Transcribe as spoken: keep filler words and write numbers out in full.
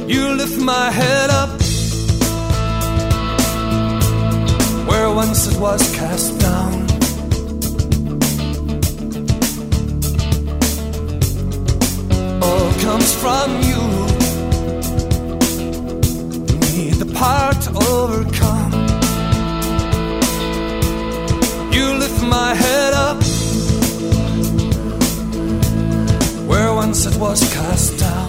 You lift my head up where once it was cast down. All comes from you. Need the power to overcome. You lift my head up where once it was cast down.